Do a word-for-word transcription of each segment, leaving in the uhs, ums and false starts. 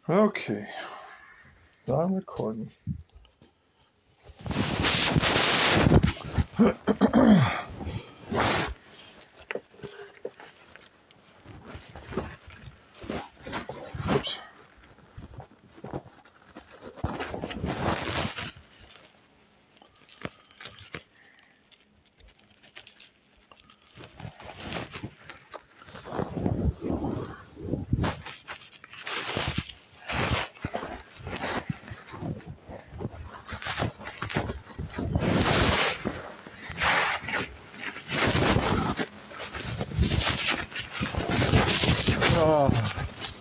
Okay, I'm recording. Oops. Oh.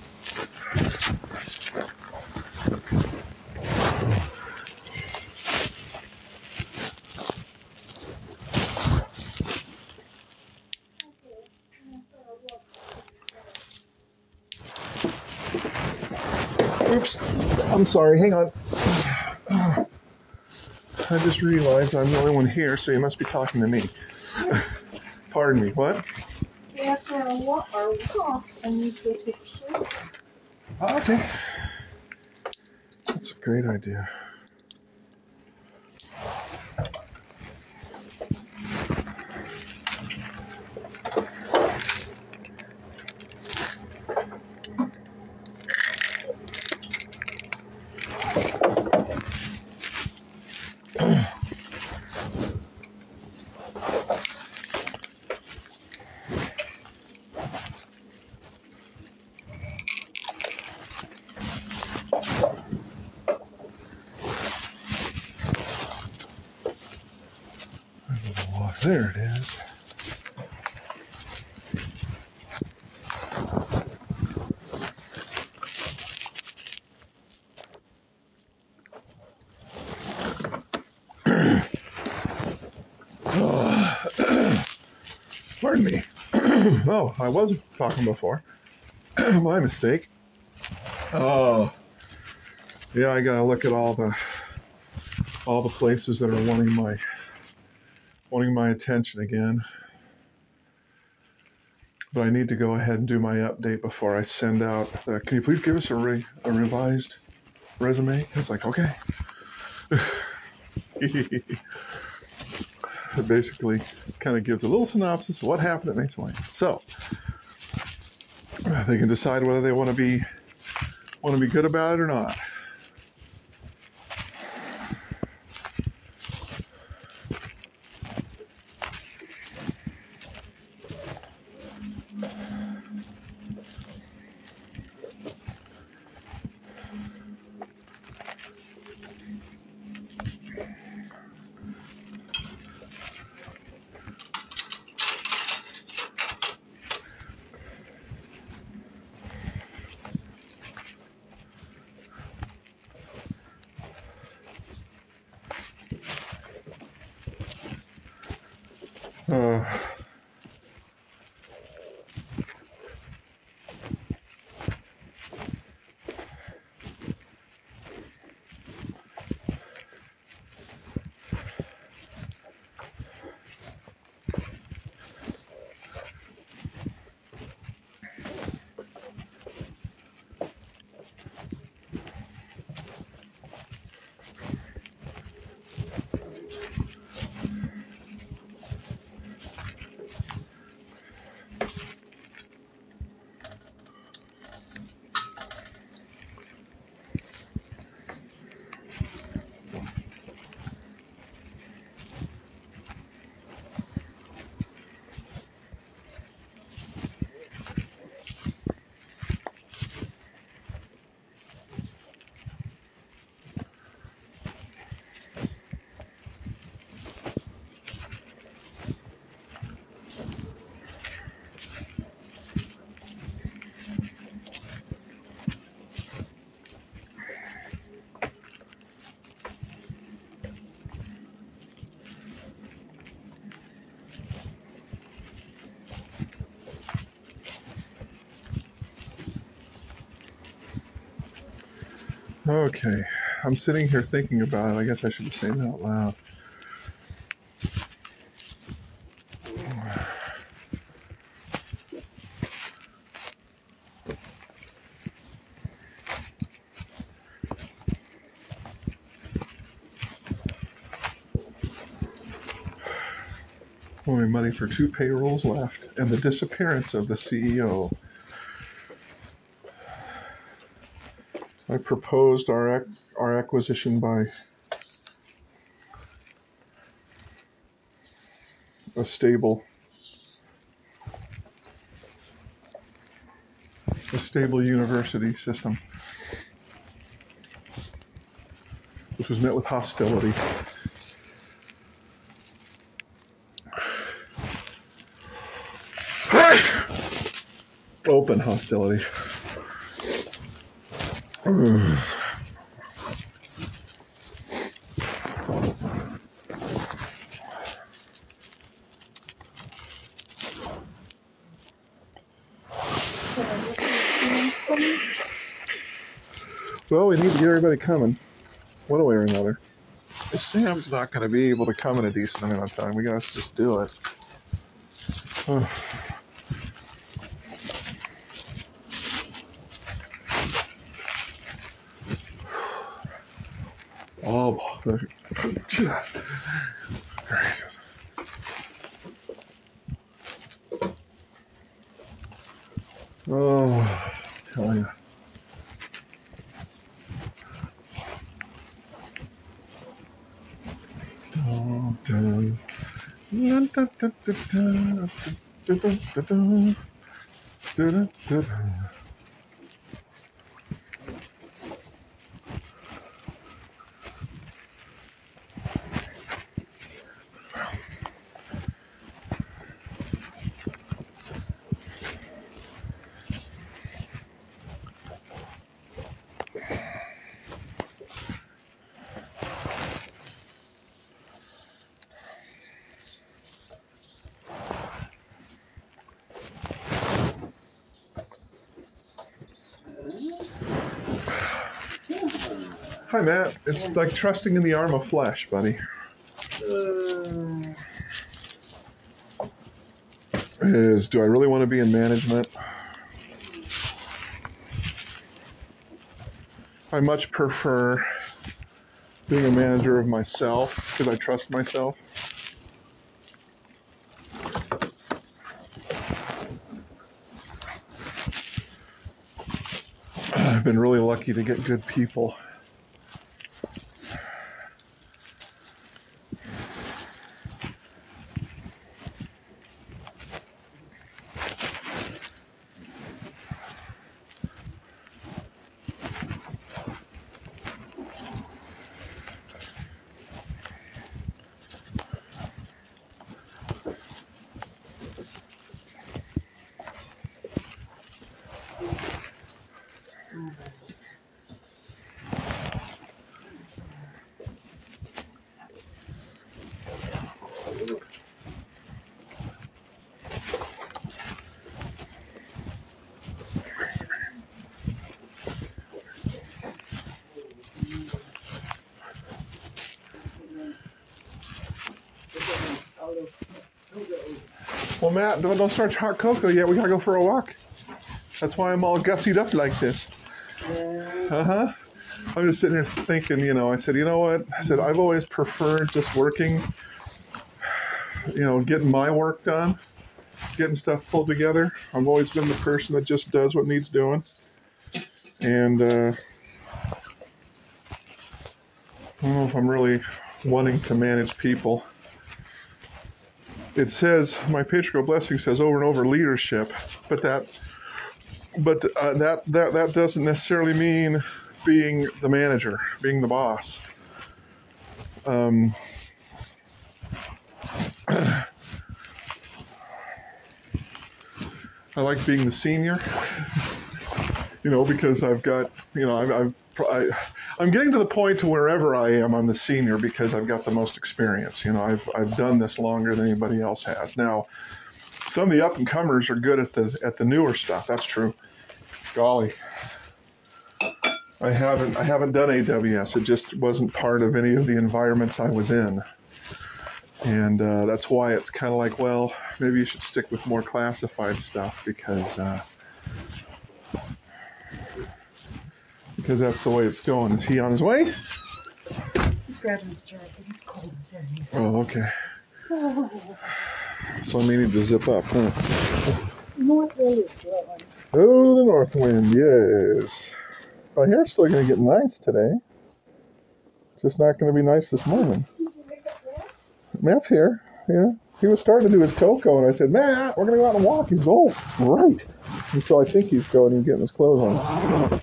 Oops. I'm sorry. Hang on. I just realized I'm the only one here, so you must be talking to me. Pardon me. What? After our walk, our walk, I need to take a shirt. Oh, okay. That's a great idea. There it is. Oh. Pardon me. Oh, I was talking before. My mistake. Oh, yeah. I gotta look at all the all the places that are wanting my wanting my attention again. But I need to go ahead and do my update before I send out. The, can you please give us a, re, a revised resume? It's like, okay. It basically kind of gives a little synopsis of what happened at Mesa Lane. So they can decide whether they want to be want to be good about it or not. Uh, okay. I'm sitting here thinking about it. I guess I should be saying that out loud. only money for two payrolls left, and the disappearance of the C E O. I proposed our ac- our acquisition by a stable a stable university system, which was met with hostility. Open hostility. Well, we need to get everybody coming, one way or another. If Sam's not going to be able to come in a decent amount of time, we got to just do it. Oh. Oh, gracious. Oh, tell you. Dun, dun. Dun, dun, dun, dun, dun, dun, dun, dun, dun. Dun, dun, dun. Hi, Matt. It's like trusting in the arm of flesh, buddy. Is, do I really want to be in management? I much prefer being a manager of myself because I trust myself. I've been really lucky to get good people. Well, Matt, don't, don't start hot cocoa yet. We gotta go for a walk. That's why I'm all gussied up like this. Uh-huh. I'm just sitting here thinking, you know, I said, you know what? I said, I've always preferred just working, you know, getting my work done, getting stuff pulled together. I've always been the person that just does what needs doing. And uh, I don't know if I'm really wanting to manage people. It says, my patriarchal blessing says over and over leadership, but that but uh, that, that that doesn't necessarily mean being the manager, being the boss. Um, I like being the senior, you know, because I've got, you know, I've, I've I, I'm getting to the point to wherever I am, I'm the senior because I've got the most experience. You know, I've I've done this longer than anybody else has. Now, some of the up and comers are good at the at the newer stuff. That's true. Golly, I haven't I haven't done A W S. It just wasn't part of any of the environments I was in, and uh, that's why it's kind of like, well, maybe you should stick with more classified stuff because. Uh, Because that's the way it's going. Is he on his way? He's grabbing his jacket. It's cold in there. Oh, okay. Oh. So I may need to zip up, huh? North wind is blowing. Oh, the north wind, yes. My hair's still going to get nice today. Just not going to be nice this morning. Matt's here, yeah. He was starting to do his cocoa, and I said, Matt, we're going to go out and walk. He goes, oh, right. And so I think he's going and getting his clothes on.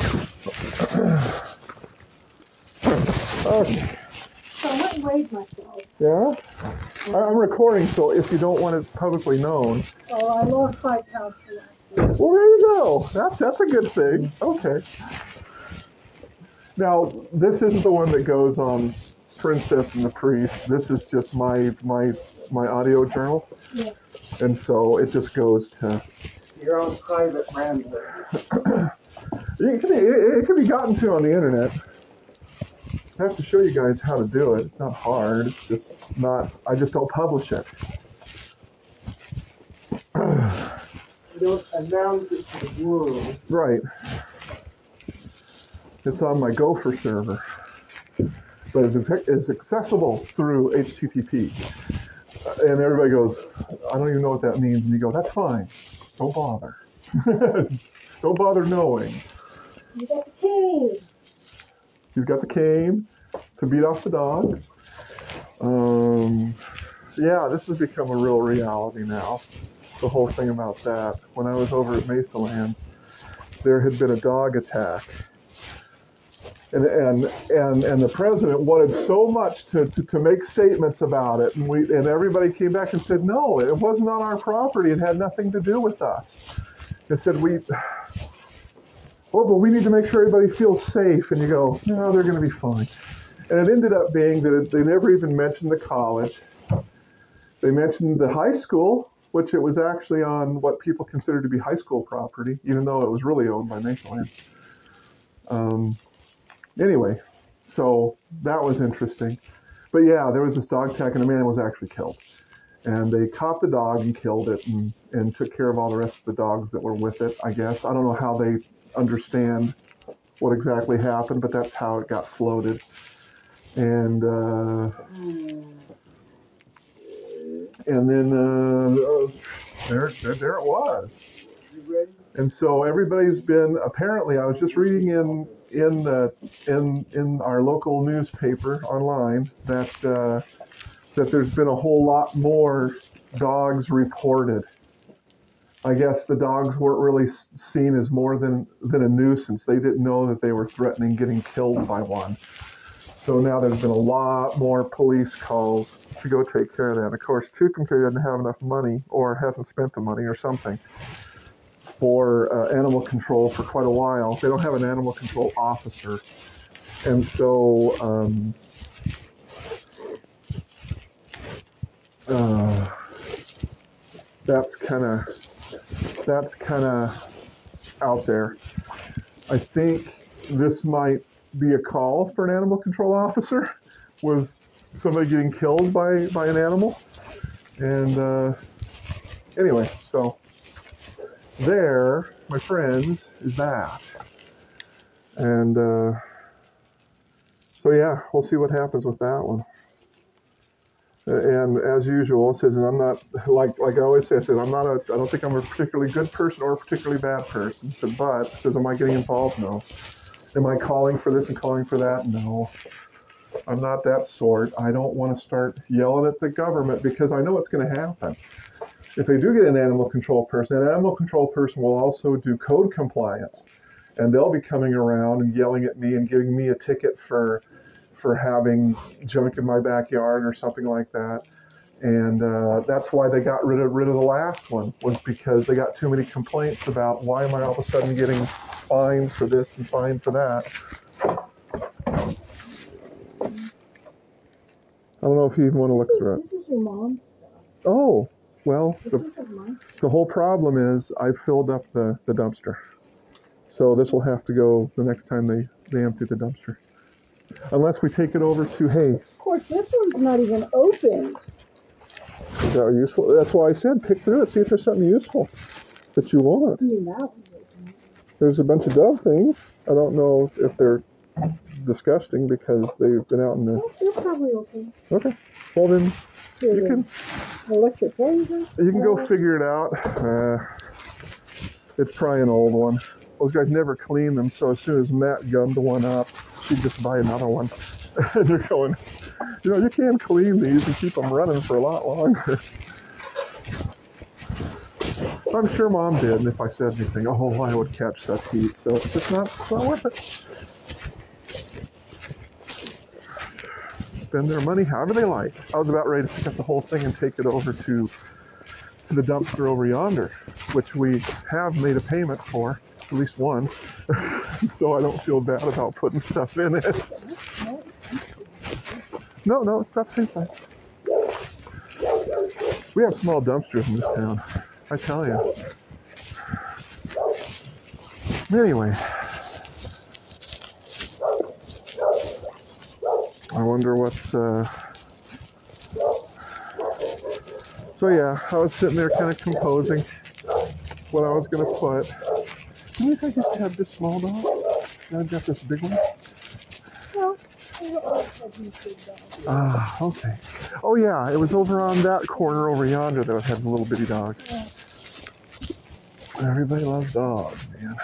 Okay. So I went and weighed myself. Yeah? I- I'm recording, so if you don't want it publicly known. Oh, I lost five pounds for last week. Well, there you go. That's, that's a good thing. Okay. Now, this isn't the one that goes on Princess and the Priest. This is just my my my audio journal. Yeah. And so it just goes to... Your own private rambling. it, can be, it, it can be gotten to on the internet. I have to show you guys how to do it. It's not hard. It's just not... I just don't publish it. You don't announce it to the world. Right. It's on my Gopher server. But it's, it's accessible through H T T P. And everybody goes, I don't even know what that means. And you go, that's fine. Don't bother. Don't bother knowing. You got the cane. He's got the cane to beat off the dogs. Um, yeah, this has become a real reality now. The whole thing about that. When I was over at Mesa Lands, there had been a dog attack. And, and and and the president wanted so much to, to, to make statements about it, and we and everybody came back and said, no, it wasn't on our property. It had nothing to do with us. They said, we, well, but we need to make sure everybody feels safe. And you go, no, they're going to be fine. And it ended up being that it, they never even mentioned the college. They mentioned the high school, which it was actually on what people consider to be high school property, even though it was really owned by Mesa Land. Um, Anyway, so that was interesting. But yeah, there was this dog attack and a man was actually killed. And they caught the dog and killed it and, and took care of all the rest of the dogs that were with it, I guess. I don't know how they understand what exactly happened, but that's how it got floated. And uh, and then uh, there, there, there it was. And so everybody's been, apparently, I was just reading in in the in in our local newspaper online that uh, that there's been a whole lot more dogs reported. I guess the dogs weren't really seen as more than than a nuisance. They didn't know that they were threatening getting killed by one. So now there's been a lot more police calls to go take care of that. Of course, Tucumcari doesn't have enough money or hasn't spent the money or something for uh, animal control for quite a while. They don't have an animal control officer. And so um, uh, that's kind of that's kind of out there. I think this might be a call for an animal control officer with somebody getting killed by, by an animal. And uh, anyway, so there, my friends, is that. And uh, so yeah, we'll see what happens with that one. And as usual, it says, and I'm not, like like I always say, I said, I'm not a, I don't think I'm a particularly good person or a particularly bad person. So, but, it says, am I getting involved? No. Am I calling for this and calling for that? No. I'm not that sort. I don't want to start yelling at the government because I know what's going to happen. If they do get an animal control person, an animal control person will also do code compliance. And they'll be coming around and yelling at me and giving me a ticket for for having junk in my backyard or something like that. And uh, that's why they got rid of rid of the last one, was because they got too many complaints about why am I all of a sudden getting fined for this and fined for that. I don't know if you even want to look through it. This is your mom's stuff. Oh, well, This the, is mine. the whole problem is I filled up the, the dumpster. So this will have to go the next time they, they empty the dumpster. Unless we take it over to, hey, Of course, this one's not even opened. is that useful? That's why I said pick through it, see if there's something useful that you want. I mean, that one's open. There's a bunch of dove things. I don't know if they're disgusting because they've been out in the... Oh, they're probably open. Okay. Well then, you can Electric razor? you can go figure it out. Uh, it's probably an old one. Those guys never clean them, so as soon as Matt gummed one up, she'd just buy another one. And they're going, you know, you can clean these and keep them running for a lot longer. I'm sure Mom did, and if I said anything, oh, I would catch such heat. So it's just not, it's not worth it. Spend their money however they like. I was about ready to pick up the whole thing and take it over to the dumpster over yonder, which we have made a payment for, at least one. So I don't feel bad about putting stuff in it. No, no, it's not the same place. We have small dumpsters in this town, I tell you. Anyway, I wonder what's, uh... So yeah, I was sitting there kind of composing what I was going to put. Do you think I used to have this small dog? And I've got this big one? No, I always had these big dogs. Ah, okay. Oh yeah, it was over on that corner over yonder that had the little bitty dogs. Yeah. Everybody loves dogs, man.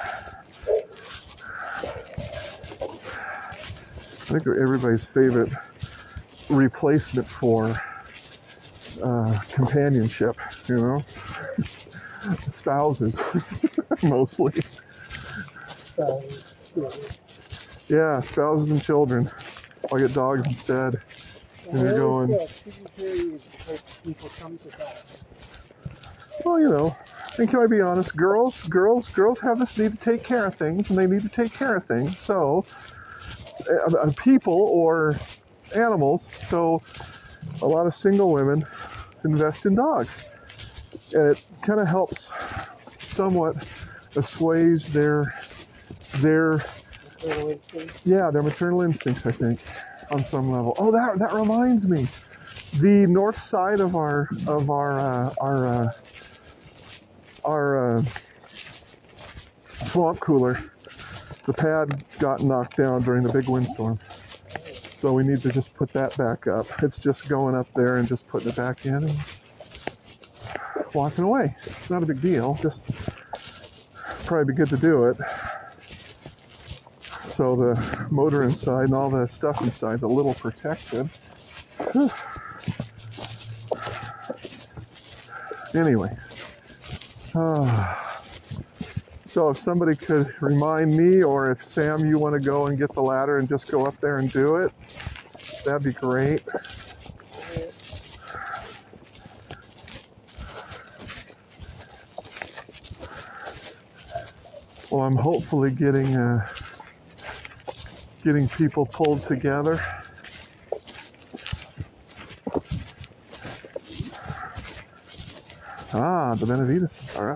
I think they're everybody's favorite replacement for uh, companionship, you know? Spouses, mostly. Spouses, children. Yeah, spouses and children. I'll get dogs instead. And you're going, People come to that. well, you know, and can I be honest, girls, girls, girls have this need to take care of things, and they need to take care of things, so, uh, uh, people or animals, so a lot of single women invest in dogs. And it kind of helps somewhat assuage their, their, yeah, their maternal instincts, I think, on some level. Oh, that that reminds me, the north side of our of our uh, our uh, our uh, swamp cooler, the pad got knocked down during the big windstorm, so we need to just put that back up. It's just going up there and just putting it back in and walking away. It's not a big deal. Just probably be good to do it. So the motor inside and all the stuff inside is a little protected. Whew. Anyway, uh, so if somebody could remind me, or if Sam, you want to go and get the ladder and just go up there and do it, that'd be great. Well, I'm hopefully getting uh, getting people pulled together. Ah, the Benavides are up.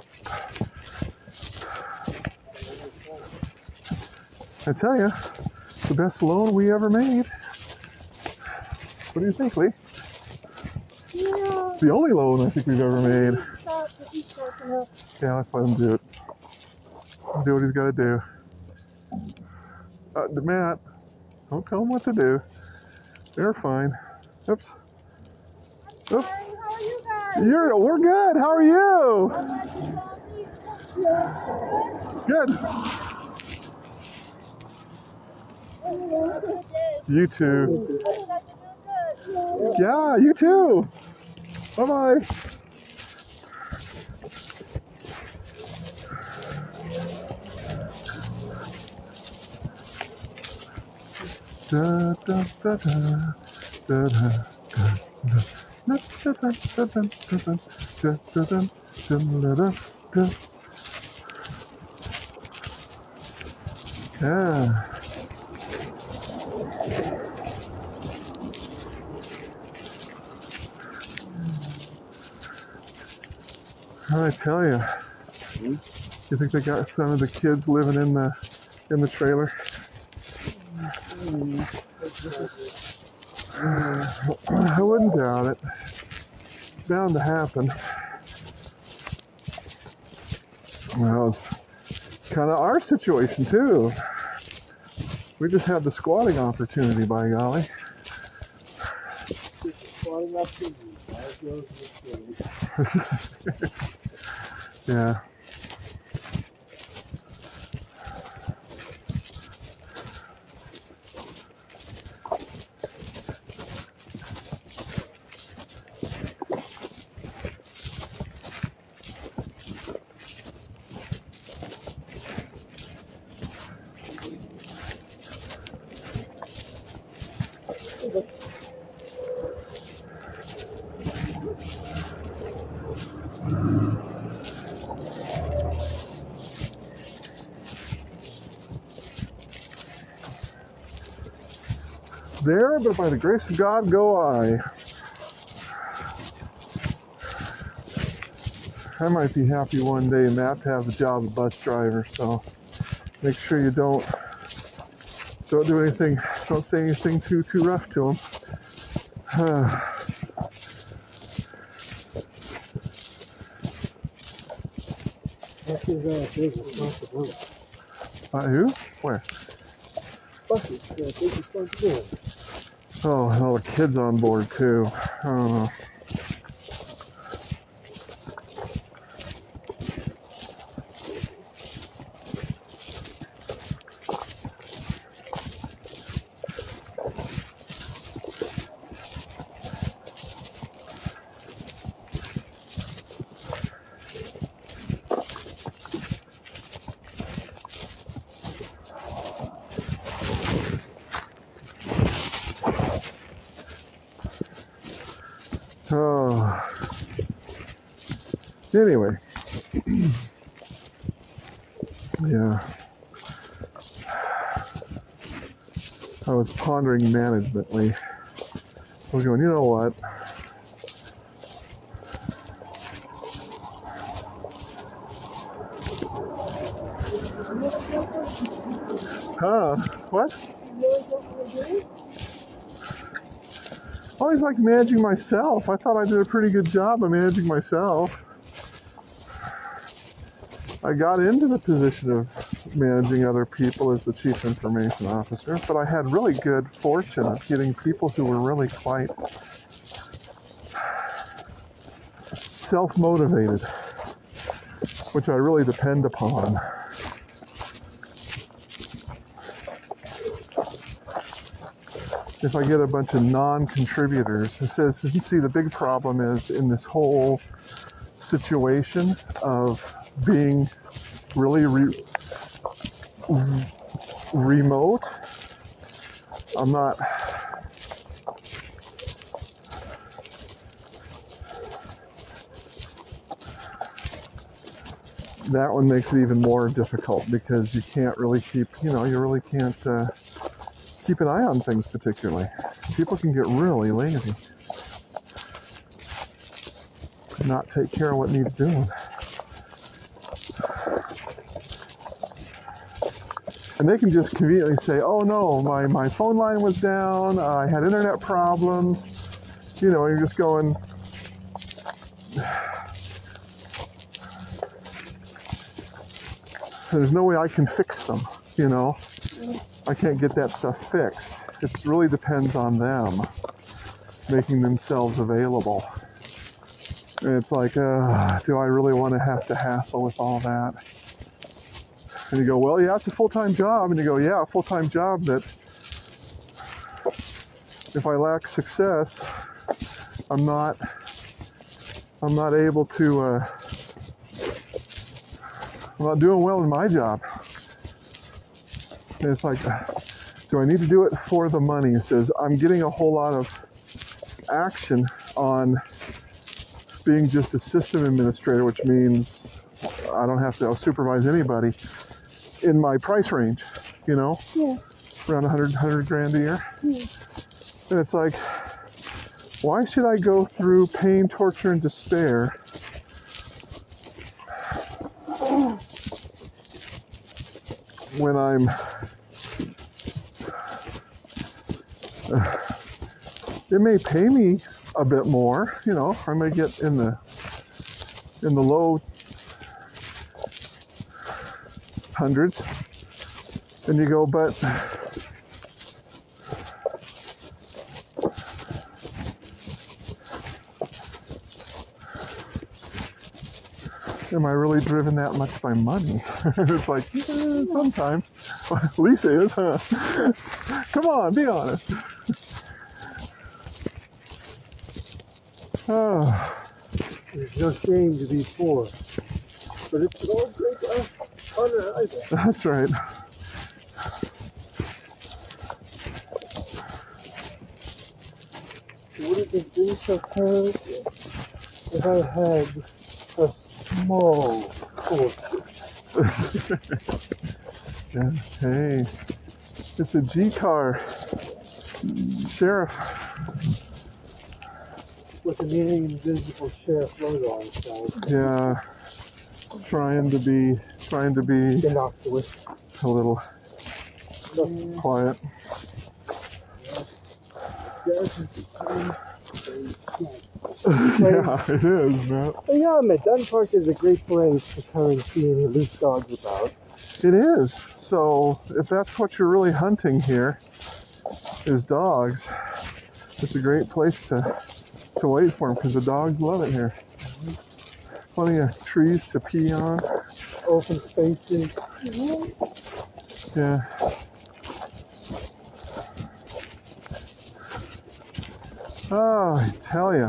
I tell you, it's the best loan we ever made. What do you think, Lee? Yeah. It's the only loan I think we've ever made. Stop, but he's talking up. Yeah, let's let him do it. Do what he's got to do. Uh, Matt, don't tell him what to do. They're fine. Oops. Oops. Hi, how are you guys? You're, we're good. How are you? Good. You too. Yeah, you too. Bye-bye. Da, da, da, da, da, da, da, da. Yeah. I tell you, you think they got some of the kids living in the in the trailer? I wouldn't doubt it. It's bound to happen. Well, it's kind of our situation too. We just had the squatting opportunity, by golly. not enough to eat. That goes with food. Yeah. There, but by the grace of God go I. I might be happy one day, Matt, to have the job of bus driver, so make sure you don't don't do anything, don't say anything too too rough to him. That's his uh, big responsibility. Uh, who? Where? Buses, uh, big responsibility. Oh, and all the kids on board too. I don't know. Oh. Anyway. Yeah. I was pondering managemently. I was going, you know what? Huh? What? I always liked managing myself. I thought I did a pretty good job of managing myself. I got into the position of managing other people as the chief information officer, but I had really good fortune of getting people who were really quite self-motivated, which I really depend upon. If I get a bunch of non-contributors, it says, you see, the big problem is in this whole situation of being really re- remote. I'm not. That one makes it even more difficult because you can't really keep, you know, you really can't uh, keep an eye on things particularly. People can get really lazy, not take care of what needs doing. And they can just conveniently say, oh no, my, my phone line was down, I had internet problems. You know, you're just going, there's no way I can fix them, you know. I can't get that stuff fixed. It really depends on them making themselves available. And it's like, uh, do I really want to have to hassle with all that? And you go, well, yeah, it's a full-time job. And you go, yeah, a full-time job that if I lack success, I'm not, I'm not able to, uh, I'm not doing well in my job. And it's like, do I need to do it for the money? It says, I'm getting a whole lot of action on being just a system administrator, which means I don't have to supervise anybody in my price range, you know, Yeah. around one hundred, one hundred grand a year. Yeah. And it's like, why should I go through pain, torture, and despair when I'm, uh, it may pay me a bit more, you know, I may get in the, in the low hundreds, and you go, but am I really driven that much by money? It's like, eh, sometimes. Lisa is, huh? Come on, be honest. Oh. There's no shame to be poor. But it's no great honor either. That's right. Would it have been so terrible if I had a small fortune? Yeah, hey, it's a G car, Sheriff. With an invisible sheriff logo on its side. Yeah, trying to be, trying to be Innocuous. a little quiet. Yeah, it is, man. Yeah, man, Dunn Park is a great place to come and see any loose dogs about. It is. So if that's what you're really hunting here, is dogs, it's a great place to to wait for them because the dogs love it here. Plenty of trees to pee on. Open spaces. Yeah. Oh, I tell ya.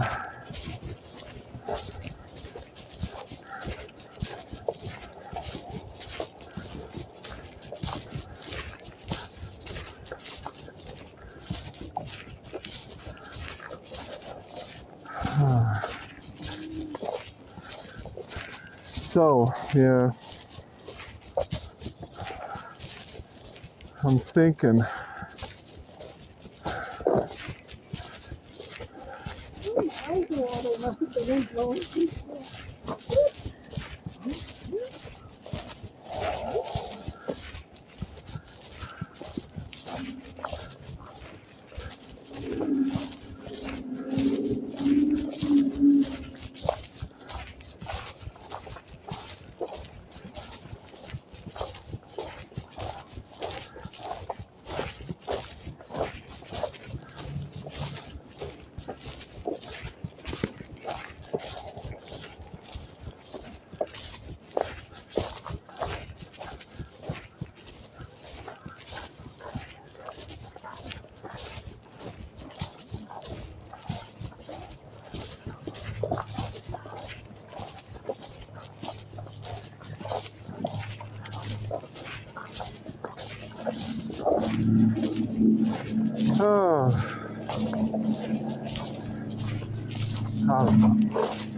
So, yeah, I'm thinking, I do all the rest of the wind blowing. oh, oh.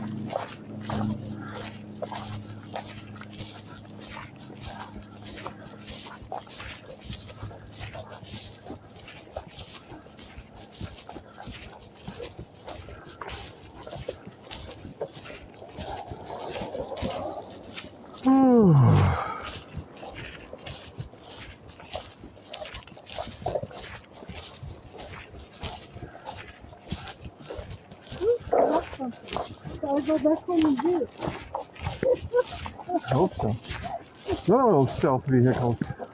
I'll go back home and do it. I hope so. Another one of those stealth vehicles.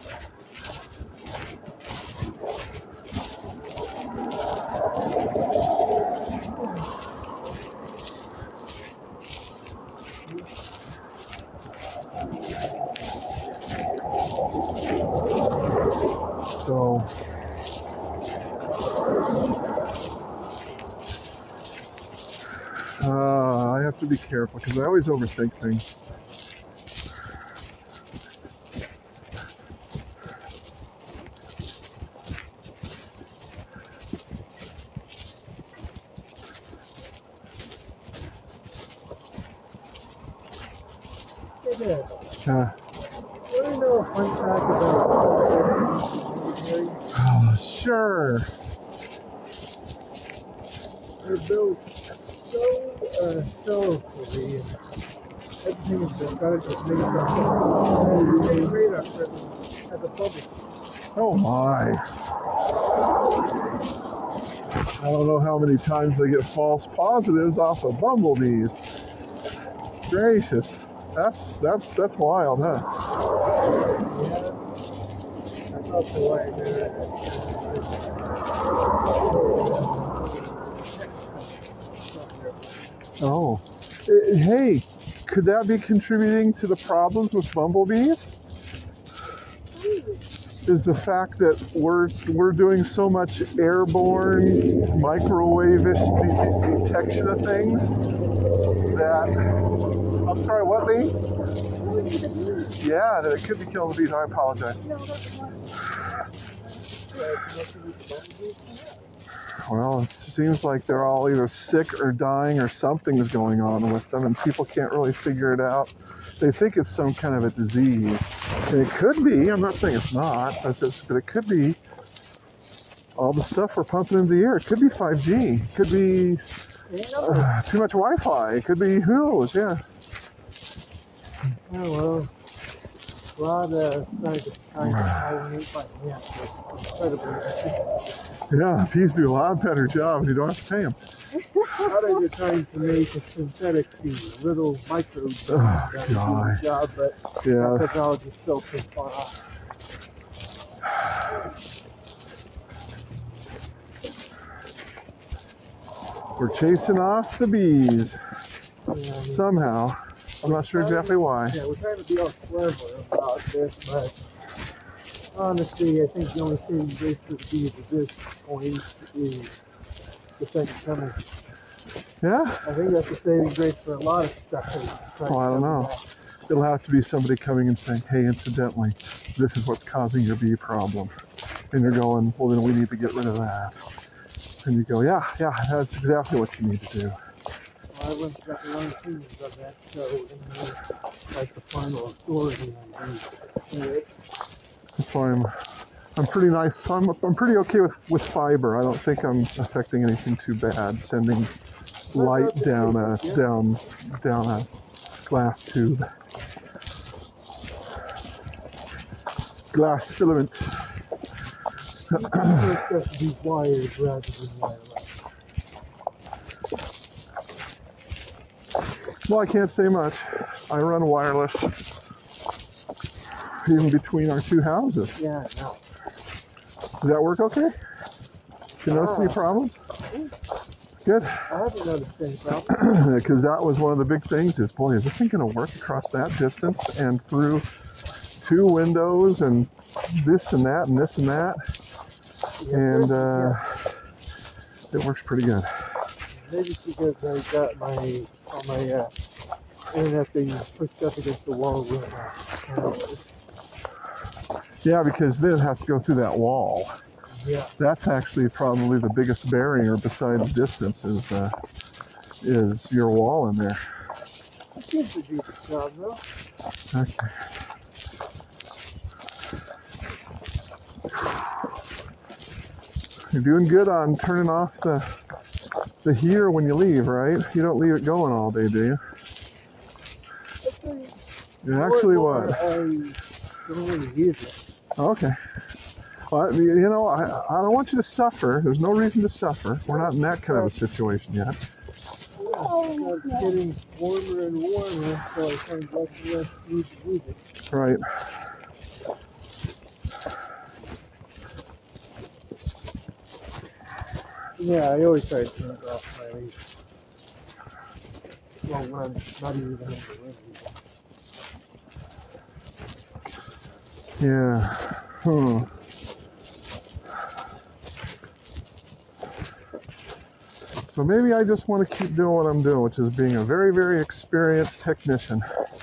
So, uh, I have to be careful because I always overthink things. Hey there. Uh, You want to know a fun fact about military? oh, sure. They're built so uh, skillfully, and everything is disguised with makeup. They radar presence at the public. Oh my. I don't know how many times they get false positives off of bumblebees. Gracious. That's that's that's wild, huh? Yeah, that's also why they're Oh. Uh, Hey, could that be contributing to the problems with bumblebees? Is the fact that we're we're doing so much airborne microwave-ish de- detection of things that I'm sorry, what, Lee? Yeah, that it could be killing the bees. I apologize. Well, it seems like they're all either sick or dying or something's going on with them, and people can't really figure it out. They think it's some kind of a disease. And it could be, I'm not saying it's not, that's just, but it could be all the stuff we're pumping into the air. It could be five G. It could be uh, too much Wi-Fi. It could be, who knows, yeah. Oh, well. A lot of scientists trying to pollinate by hand. It's incredibly efficient. Yeah, bees do a lot better job and you don't have to pay them. How are they trying to make a synthetic bee, a little micro bee Oh, that would do God. the job, but Yeah. that technology is still too far off. We're chasing off the bees Yeah, somehow. I'm not sure exactly why. Yeah, we're trying to be all clever about this, but honestly, I think the only saving grace for the bees at this point is the second coming. Yeah? I think that's the saving grace for a lot of stuff. Oh, I don't know. It'll have to be somebody coming and saying, hey, incidentally, this is what's causing your bee problem. And you're going, well, then we need to get rid of that. And you go, yeah, yeah, that's exactly what you need to do. Well, I went got to learn things of that show and uh, like the final authority on bees. That's why I'm, I'm pretty nice. I'm, I'm pretty okay with, with fiber. I don't think I'm affecting anything too bad. Sending light down a down down a glass tube. Glass filament. It's supposed to be wired rather than wireless. Well, I can't say much. I run wireless even between our two houses. Yeah, no. Does that work okay? Do you notice any problems? Good. I haven't noticed any problem. Because that was one of the big things is, boy, is this thing going to work across that distance and through two windows and this and that and this and that? Yeah, And uh, yeah. it works pretty good. Maybe it's because I got my on my uh, internet thing pushed up against the wall with uh, Yeah, because then it has to go through that wall. yeah. That's actually probably the biggest barrier besides distance is uh, is your wall in there. It seems to do the job though. Okay. You're doing good on turning off the the heater when you leave, right? You don't leave it going all day, do you? Actually, You actually more what? I don't really use it. Okay. Well, you know, I, I don't want you to suffer. There's no reason to suffer. We're not in that kind of a situation yet. Yeah, it's getting warmer and warmer, so I find less and less need to use it. Right. Yeah, I always try to turn it off when I leave. Well, when I'm not even in the room. Yeah. Hmm. So maybe I just want to keep doing what I'm doing, which is being a very, very experienced technician.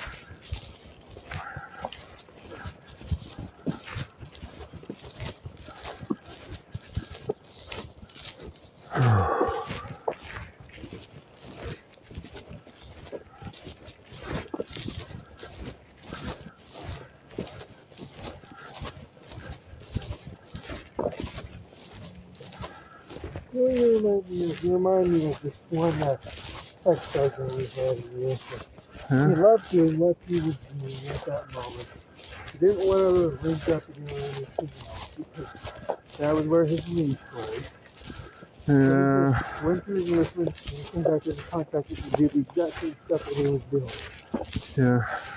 You remind me of, you remind me of this one uh, tech sergeant we had in the instant. Huh? He loved you and what you was doing at that moment. He didn't want to link up with you or anything because that was where his knees were. Yeah. Went through the enlistment and came back as a contractor to do the exact same stuff that he was doing. Yeah.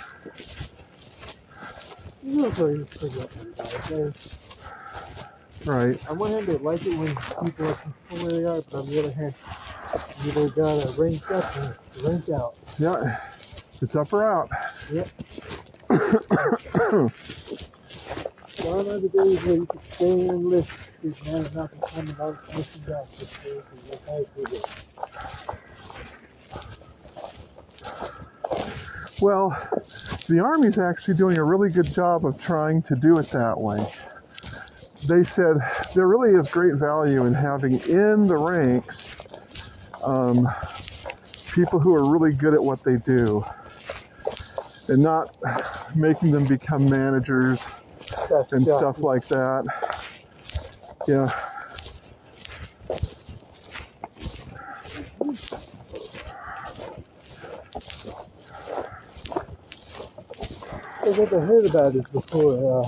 You know how you figure out what guys. Right. On one hand, they like it when people are from where they are, but on the other hand, you either gotta rank up or rank out. Yeah. It's up or out. Yep. Gone are the days where you could stay and list because now is not the time about missing back to stay for your guys with it. Well, the Army's actually doing a really good job of trying to do it that way. They said there really is great value in having in the ranks um, people who are really good at what they do and not making them become managers That's and yeah. stuff like that. Yeah. I think I heard about this before. Uh,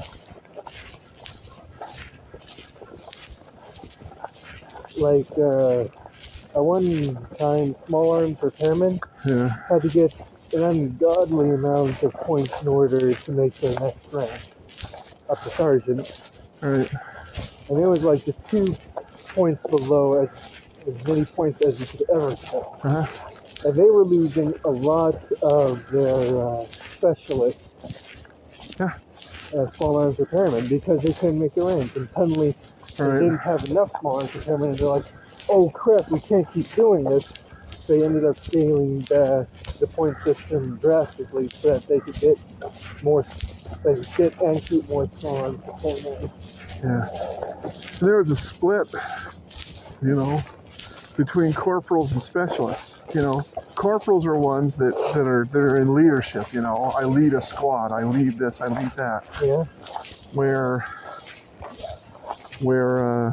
like, uh, at one time, small arms repairmen Yeah. had to get an ungodly amount of points in order to make their next rank up to sergeant. Right. And it was like just two points below as, as many points as you could ever get. Uh-huh. And they were losing a lot of their uh, specialists, Yeah. uh, small arms repairmen, because they couldn't make the rank. And suddenly Right. they didn't have enough small arms repairmen, and they're like, oh crap, we can't keep doing this. They ended up scaling the, the point system drastically so that they could get more, they could get and keep more small arms repairmen. Yeah. There was a split, you know, between corporals and specialists. You know, corporals are ones that, that are that are in leadership. You know, I lead a squad, I lead this, I lead that. Yeah. Where, where, uh,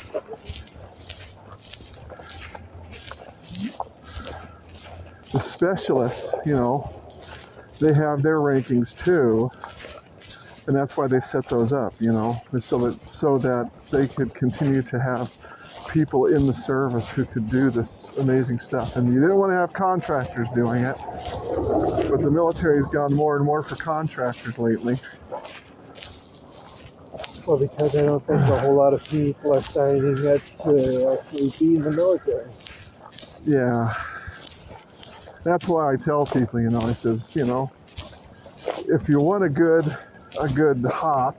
the specialists, you know, they have their rankings too, and that's why they set those up. You know, so that so that they could continue to have people in the service who could do this amazing stuff. And you didn't want to have contractors doing it, but the military's gone more and more for contractors lately. Well, because I don't think a whole lot of people are signing up to actually be in the military. Yeah. That's why I tell people, you know, I says, you know, if you want a good a good hop,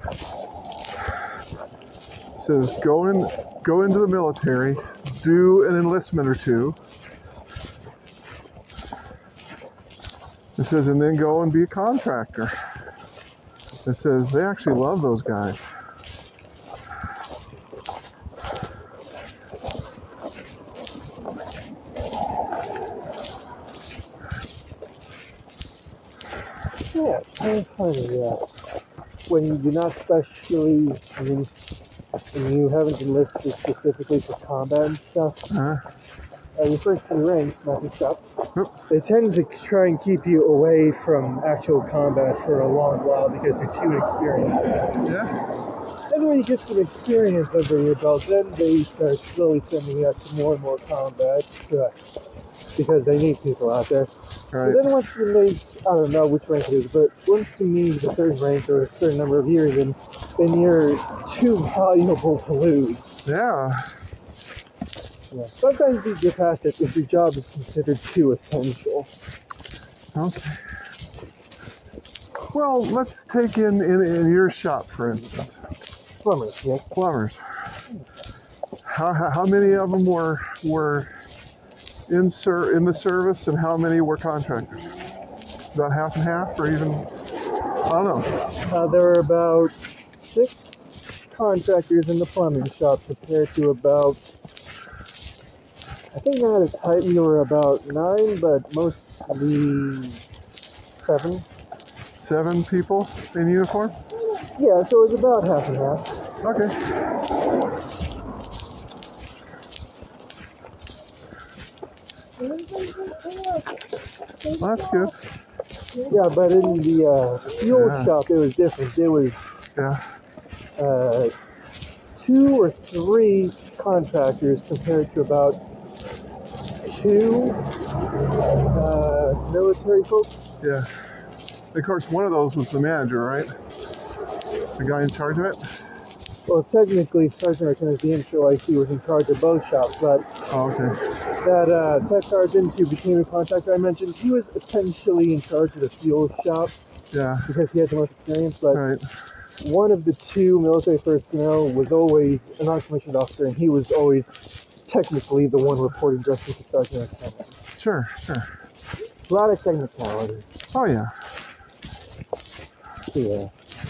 says go in go into the military, do an enlistment or two. It says, and then go and be a contractor. It says they actually love those guys. Yeah, it's kind of funny, yeah. When you're not specially, I mean, when you haven't enlisted specifically for combat and stuff, Uh, uh, your first few ranks, nothing stuff, Oop. they tend to try and keep you away from actual combat for a long while because you're too experienced. yeah. Then when you get some experience under your belt, then they start slowly sending you out to more and more combat uh, because they need people out there. Right. But then once you make, I don't know which rank it is, but once you meet the third rank or a certain number of years, then, then you're too valuable to lose. Yeah. Yeah. Sometimes you get past it if your job is considered too essential. Okay. Well, let's take in, in, in your shop, for instance. Plumbers, yeah. Plumbers. How, how, how many of them were were in ser- in the service, and how many were contractors? About half and half, or even, I don't know. Uh, there were about six contractors in the plumbing shop compared to about, I think at a time we were about nine, but mostly seven. Seven people in uniform? Yeah, so it was about half and half. Okay. Well, that's good. Yeah, but in the uh, fuel Yeah. shop, it was different. There was Yeah. uh, two or three contractors compared to about two uh, military folks. Yeah. Of course, one of those was the manager, right? The guy in charge of it? well, technically, Sergeant Lieutenant Ian Shalacy was in charge of both shops, but Oh, okay. that uh, tech sergeant who became a contractor I mentioned, he was essentially in charge of the fuel shop Yeah. because he had the most experience, but Right. one of the two military personnel was always a non-commissioned officer, and he was always technically the one reporting directly to Sergeant Lieutenant. Sure, sure. A lot of technicality. Oh, yeah. Yeah.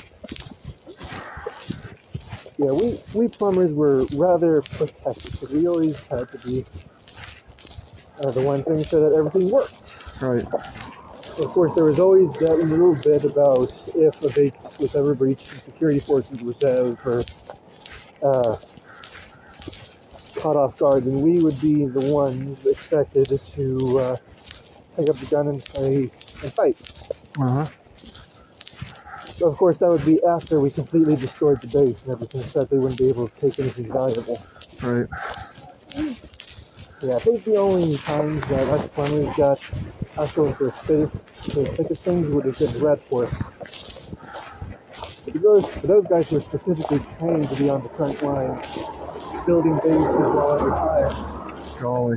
Yeah, we, we plumbers were rather protected because we always had to be uh, the one thing so that everything worked. Right. Of course, there was always that little bit about if a base was ever breached and security forces was ever uh, caught off guard, and we would be the ones expected to uh, pick up the gun and say and fight. Uh-huh. So of course, that would be after we completely destroyed the base and everything, so that they wouldn't be able to take anything valuable. Right. Yeah, I think the only times that us plumbers got actual into the thickest, the thickest things would have been Red Force. But those, for those guys who are specifically trained to be on the front line, building bases while under fire. Golly.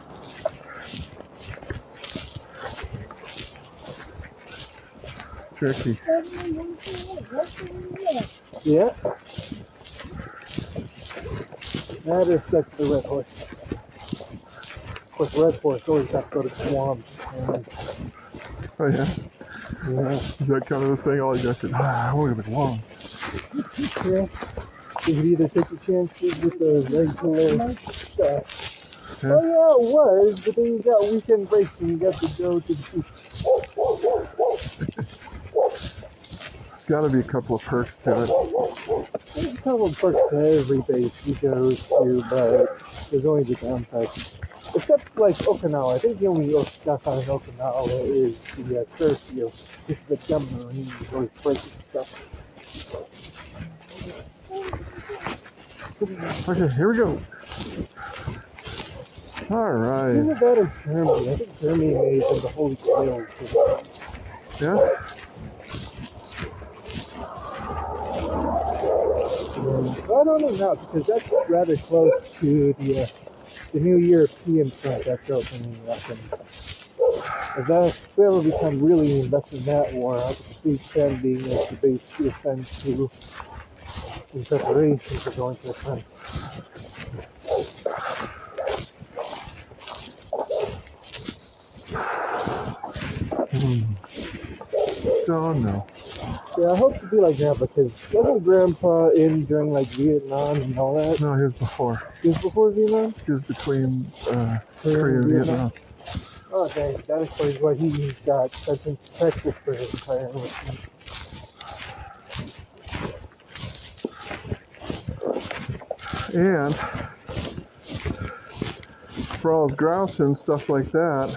Tricky. Yeah. That is such the Red Horse. Of course, Red Horse always has to go to swamps. And, Oh, yeah. yeah. Is that kind of the thing? All you guys said, ah, I want to go long. Yeah. You could either take the chances with the regular stuff. Yeah. Oh yeah, it was, but then you got weekend breaks and you got to go to the beach. There's got to be a couple of perks to it. There's a couple of perks to every base you go to, but there's only the downside. Except like Okinawa. I think the only downside in Okinawa is the uh, curfew. Just the dumb marines always breaking stuff. Okay, here we go. All right. Think about it, Germany. I think Germany made them the Holy Grail. Yeah? Um, I don't know now because that's rather close to the uh, the new European front that's opening up. And if that if we ever become really invested in that war, I could see sending as the base to defend to in preparation for going to the front. Hmm. Don't know. Yeah, I hope to be like that because wasn't Grandpa in during like Vietnam and all that? No, he was before. He was before Vietnam? He was between uh, Korea Korea and and Vietnam. Oh, okay. That explains why he got sent to Texas for his entire life. And for all his grouse and stuff like that,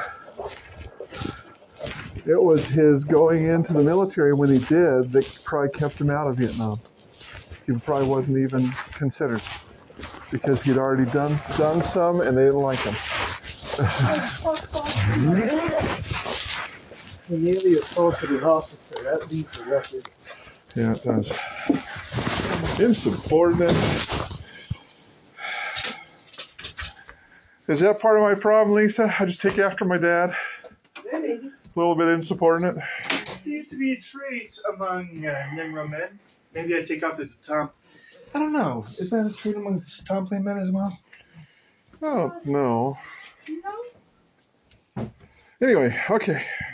it was his going into the military when he did that probably kept him out of Vietnam. He probably wasn't even considered because he'd already done done some and they didn't like him. Nearly assaulted an officer. That leaves the record. Yeah, it does. Insubordinate. Is that part of my problem, Lisa? I just take after my dad? Maybe. A little bit insubordinate? Seems to be a trait among uh, Nimro men. Maybe I take after the Tom. I don't know. Is that a trait among Tom play men as well? Oh, no. No. Anyway, okay.